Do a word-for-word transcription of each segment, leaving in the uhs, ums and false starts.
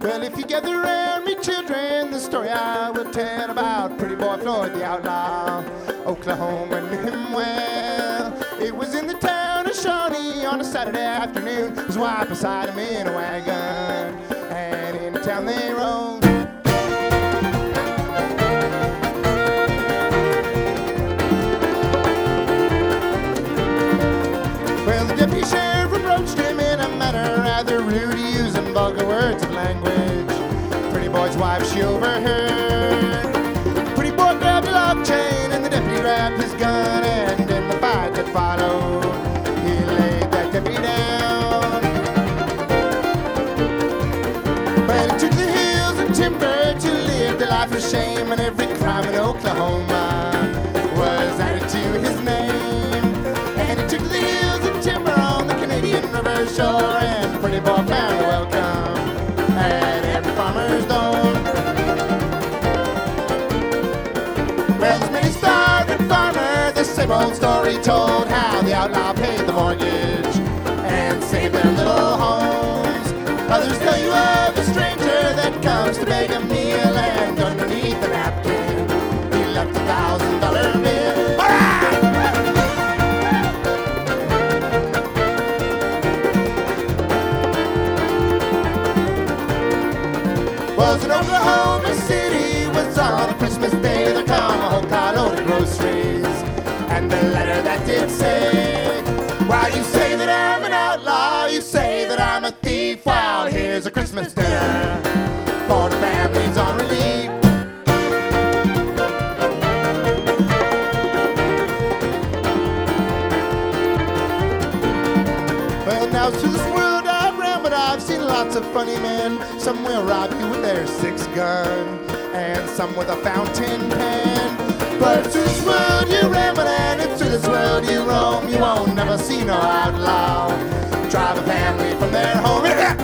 Well, if you gather around me, children, the story I will tell about Pretty Boy Floyd the Outlaw. Oklahoma knew him well. It was in the town of Shawnee on a Saturday afternoon. His wife beside him in a wagon, and into town they rode. Well, the deputy sheriff approached him in a manner rather rude, using vulgar words of language. Pretty Boy's wife, she overheard. Pretty Boy grabbed a lock chain and the deputy grabbed his gun, and in the fight that followed, he laid that deputy down. Well, he took the hills and timber to live the life of shame, and every crime in Oklahoma was added to his name. And he took the hills and timber on the Canadian River shore, and Pretty Boy found a welcome at every farmer's door. Well, this many starving farmer, the same old story told, how the outlaw paid the mortgage and saved their little homes. Others tell you of a stranger that comes to beg a meal, and underneath the napkin he left a thousand dollar bill. All right! Was in Oklahoma City, was on a Christmas day. There come a whole carload of groceries, and the letter that did say, while you say that I'm an outlaw, you say that I'm a thief. Well, here's a Christmas dinner for the families on relief. Well, now to this world I've ran, but I've seen lots of funny men. Some will rob you with their six gun, and some with a fountain pen. But it's to this world you ramble, and it's to this world you roam. You won't never see no outlaw drive a family from their home.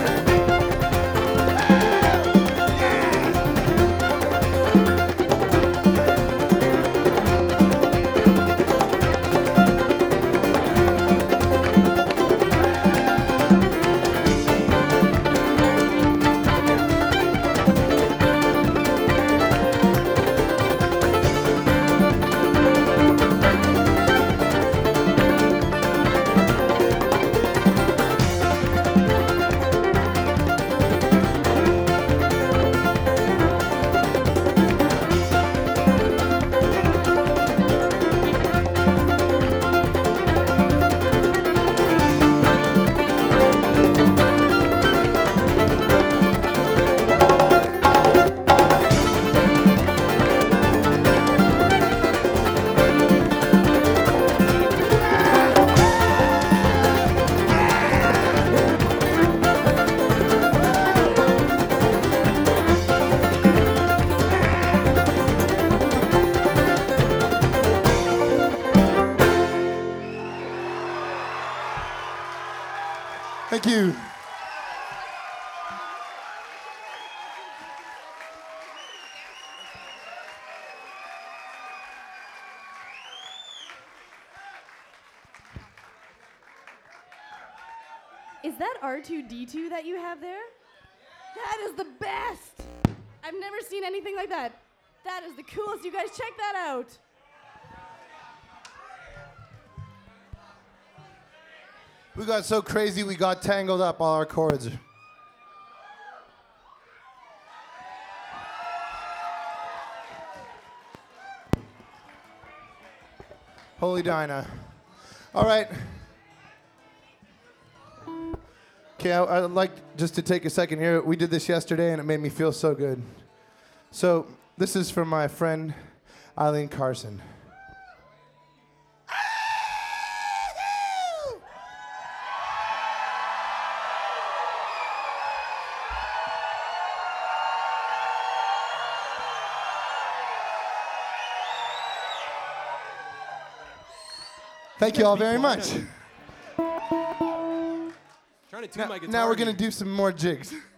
Thank you. Is that R two D two that you have there? That is the best! I've never seen anything like that. That is the coolest. You guys check that out. We got so crazy we got tangled up, all our chords. Holy Dinah. All right. Okay, I, I'd like just to take a second here. We did this yesterday, and it made me feel so good. So this is from my friend Eileen Carson. Thank you all very much. Trying to tune Now, my guitar now we're here. going to do some more jigs.